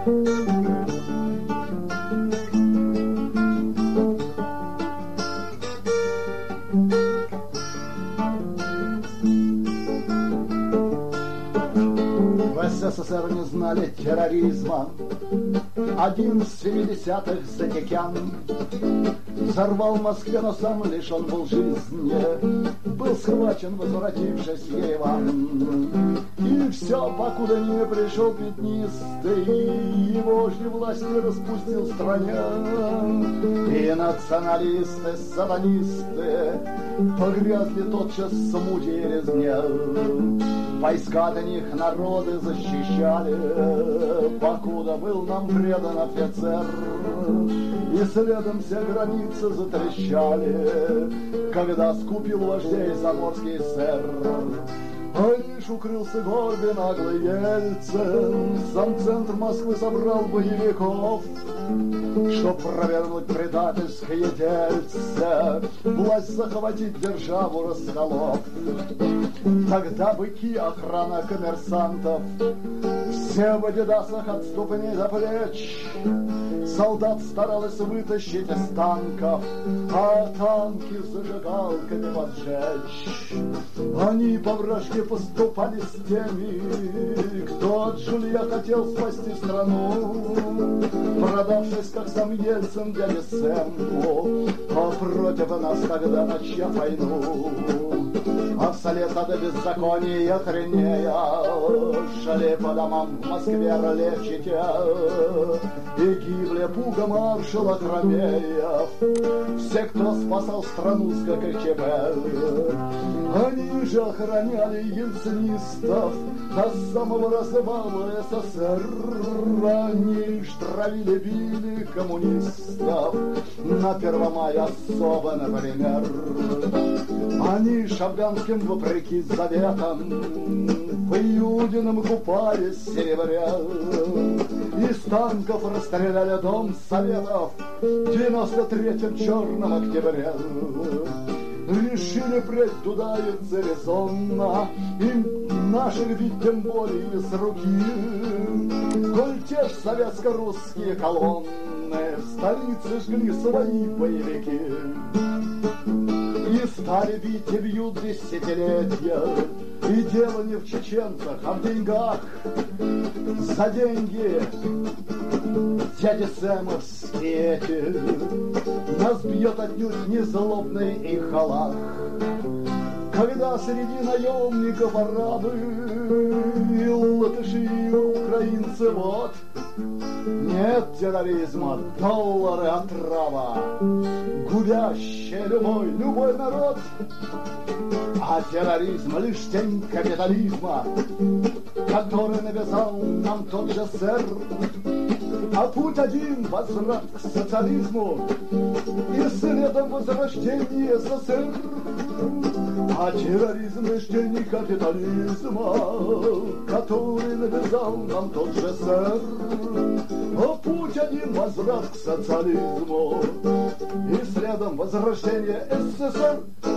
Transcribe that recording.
СССР не знали терроризма. Один с 70-х Затекян взорвал в Москве, но сам лишен был жизни. Был схвачен, возвратившись в Ереван. И все, покуда не пришел пятнистый, и вождь власти распустил в стране. И националисты, сатанисты погрязли тотчас в смуте и резне. Войска от них народы защищали, покуда был нам предан офицер. И следом все границы затрещали, когда скупил вождей заморский сэр. А лишь укрылся горбе наглый Ельцин, сам центр Москвы собрал боевиков, чтоб провернуть предательское дельце, власть захватить, державу расколов. Тогда быки, охрана коммерсантов, все в адидасах от ступней до плеч, солдат старалась вытащить из танков, а танки зажигалками поджечь. Они по вражке поступали с теми, кто от жилья хотел спасти страну, продавшись, как сам Ельцин, дяде Сэму, а против нас тогда начав войну. А вслед от беззакония хренея шли по домам в Москве ролевчики, и гибли пуга маршала Крамеев, все, кто спасал страну с ГКЧП. Они же охраняли ельцинистов до самого развала СССР. Они штравили, били коммунистов на 1 мая особо, например. Они шаблянским вопреки заветам в Иудином купались в серебре. Из танков расстреляли дом Советов в 93-м черном октябре. Решили прежь туда и резонно, им наших ведь тем более с руки. Коль те ж советско-русские колонны в столице жгли свои боевики. И стали бить и бьют десятилетия, и дело не в чеченцах, а в деньгах. За деньги дяди Сэмовские эти нас бьет отнюдь не злобный их халах. Когда среди наемников арабы и латыши, и украинцы, вот нет терроризма, доллары отрава, губящая любой народ. А терроризм лишь тень капитализма, который навязал нам тот же сэр. А путь один — возврат к социализму и следом возрождение СССР. А терроризм лишь тень капитализма, который навязал нам тот же сэр. А путь один — возврат к социализму и следом возрождение СССР.